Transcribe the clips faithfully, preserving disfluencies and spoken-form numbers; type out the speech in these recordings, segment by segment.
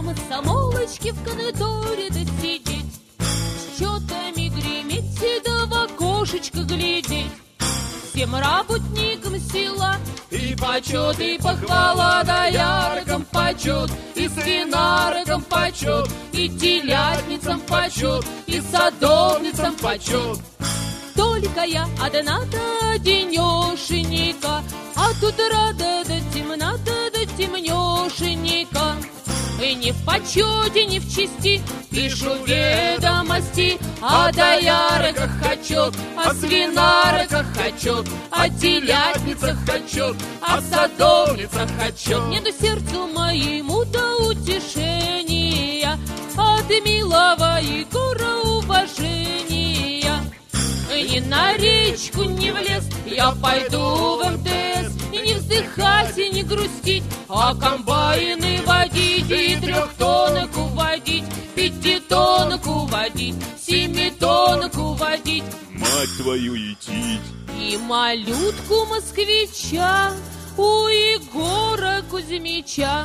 комсомолочки в конторе да сидеть, счетами греметь да в окошечко глядеть. Всем работникам села и почет, и похвала, дояркам почет, и свинаркам почет, и телятницам почет, и садовницам почет. Только я одна-то денешенька, а тут рада да темна-то да темнешенька. И не в почете, не в чести пишу ведомости о доярках хочу, о свинарках хочу, о телятницах хочу, о садовницах хочу. Не до сердцу моему до утешения, от милого Егора уважения. Ни на речку, ни в лес я пойду в эм тэ эс, и не вздыхать, и не грустить, а комбайны водить, и трехтонок уводить, пятитонок уводить, семитонок уводить, мать твою етить. И малютку москвича у Егора Кузьмича.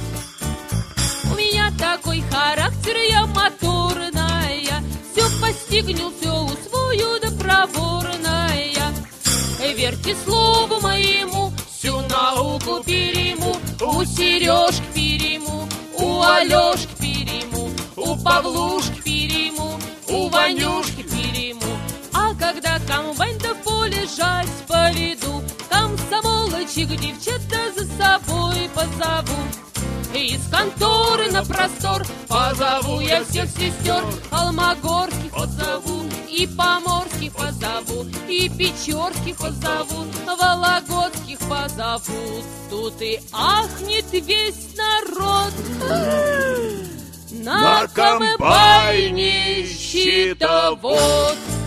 У меня такой характер, я моторная, все постигнул, все усвою да проворная. Верьте слову моему, всю науку перейму, у Сережки перейму, у Алешки перейму, у Павлушки перейму, у Ванюшки перейму. А когда комбайн да в поле жать поведу, комсомолочек девчата за собой позову. Из конторы на простор позову я всех сестер, Алмогорских позову, и Поморских позову, и Печорских позову, Вологодских позову. Тут и ахнет весь народ на комбайне щитовод.